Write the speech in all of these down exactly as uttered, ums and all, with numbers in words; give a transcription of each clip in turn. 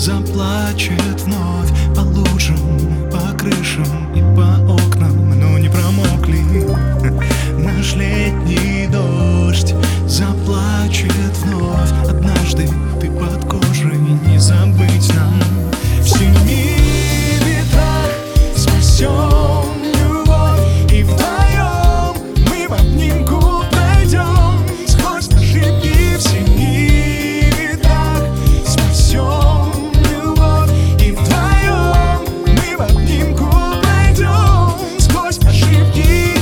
заплачет вновь по лужам, по крышам и по окнам, но не промокли. Наш летний дождь заплачет вновь. Однажды ты под кожей, не забыть нам. В семи ветрах спасем любовь, и вдвоем мы в обнимку пройдем сквозь ошибки. В семи ветрах спасем любовь, и вдвоем мы в обнимку пройдем сквозь ошибки.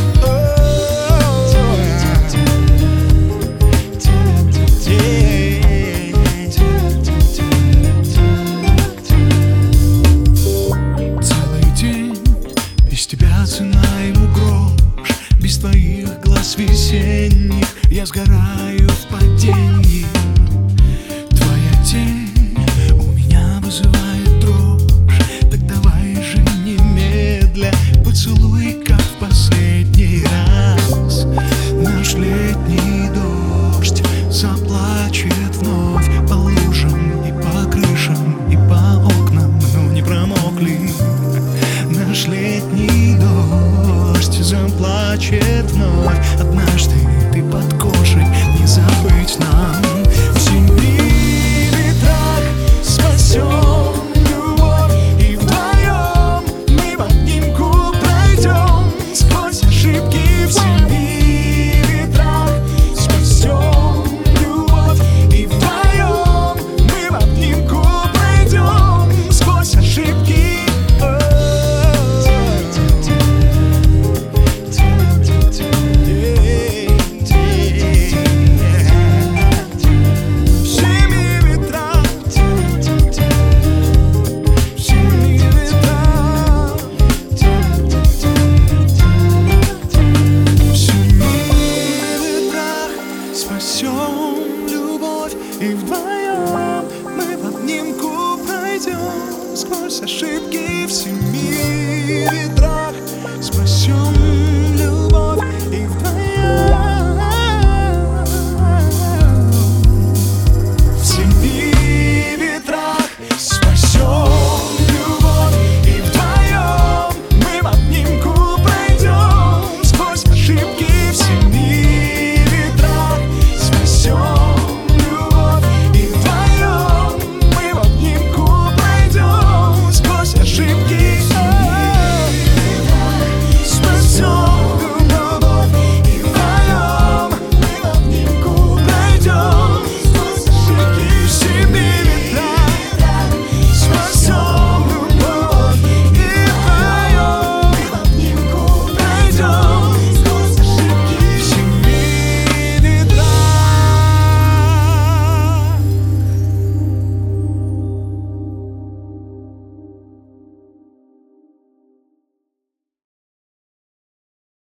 Без тебя цена ему грош, без твоих глаз весенних я сгораю в падении. Твоя тень у меня вызывает дрожь, так давай же немедля поцелуй, как в последний раз. Наш летний дождь заплачет вновь по лужам и по крышам и по окнам, но не промокли. Наш летний дождь заплачет вновь. Однажды ты под кожей, не забыть нам. В семи ветрах спасем любовь, и вдвоем мы в обнимку пройдем сквозь ошибки. В семи ветрах спасем любовь, и вдвоем мы в обнимку пройдем сквозь ошибки. Спасем любовь, и вдвоем мы в обнимку пройдем сквозь ошибки. В семи ветрах